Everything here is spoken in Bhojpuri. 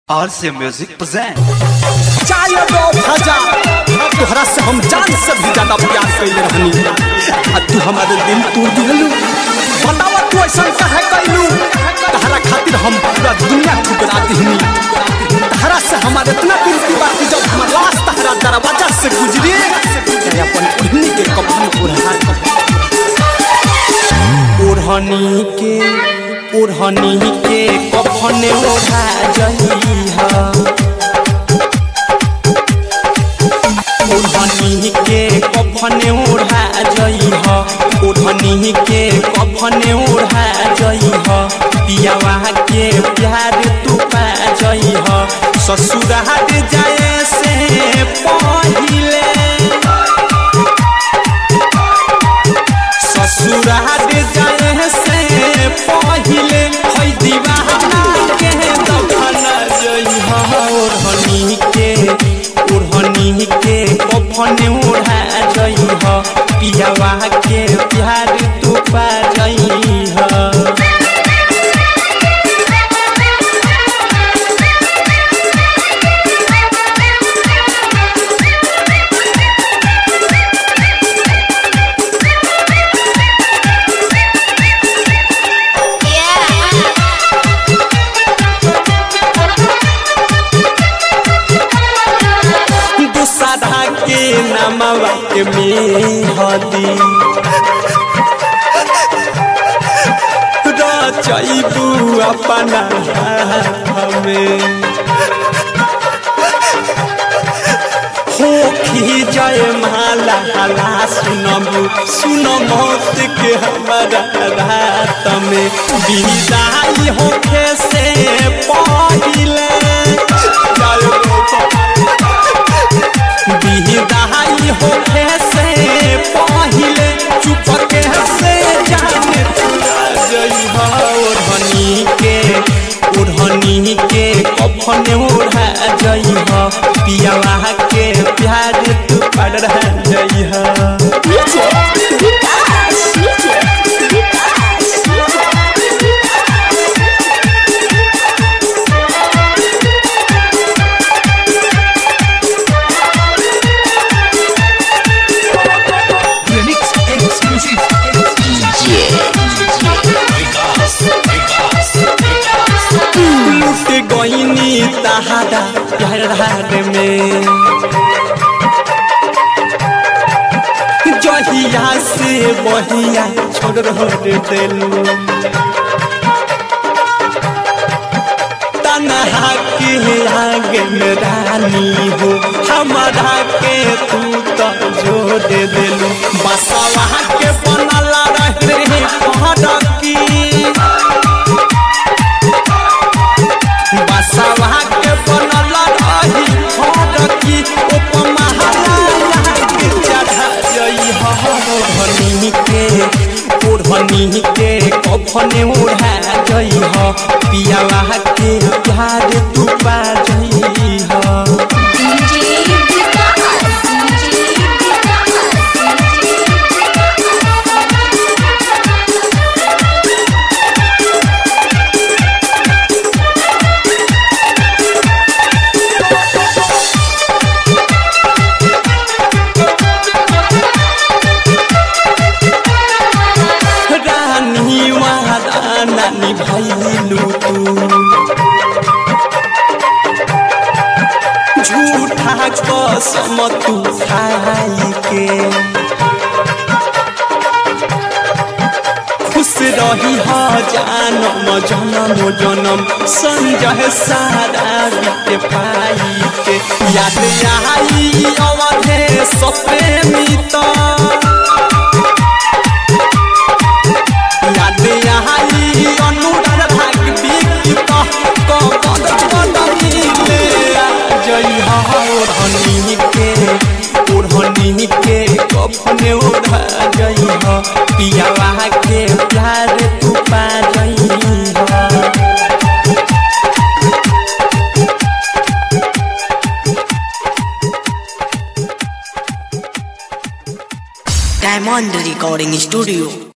RC Music present। चाय दो भजा तोहरा से हम जान से भी ज्यादा प्यार कैले रहनी आ तू हमारे दिल तोड़ दिलू। बतावा तू ऐसा काहे कैलू? तहरा खातिर हम पूरा दुनिया ठुकरा दिहनी। तहरा से हमारे इतना दिल की बात जब हमार लाश तहरा दरवाजा से गुजरी तेरे अपन ओढ़नी के कफन ओढ़नी के कफन ओढ़ा जइहा। ओढ़नी के कफन ओढ़ा जइहा। ओढ़नी के कफन ओढ़ा जइहा। पियावा के प्यार तू पा जइहा। ससुराल जाए से पहिले ससुराल जाए से पहिले है दीवाना के दफन जइहा। ओढ़नी के कफन ओढ़ा जइहा। पियावा के प्यार तू पा जइहा। नमवा के मेहदी रचैबू अपना हमें होखी जय माला हला सुन मौत के हमारा रात में विदाई होखे से पहिले विदाई होखे से पहिले चुपके से जाने जइहा। ओढ़नी के कफन ओढ़ा जइहा। पियावा के प्यार तू पड़ जइहा। गईनी तहारा प्यार में जहिया से बहिया छोड़ देलू। तनहा के आगे में रानी हो हमारा के तू तो जो दे देलू। बसवा के बनला रहे फड़की बसवा के बनल रही फड़की उपमहला के चढ़ा जइहा। ओढ़नी के कफन ओढ़ा जइहा। पियावा के प्यार तू पा जइहा। नानी भइलू तू झूठा कसम तू खाई के खुश रही हा जानम जनम जनम संजय सारा के पाई के। याद आई अवधे सप्रेमी तो याद आई अनुराग भाग्य ओढ़नी के कफन ओढ़ा जइहा। पियावा के प्यार तू पा जइहा। Diamond recording studio.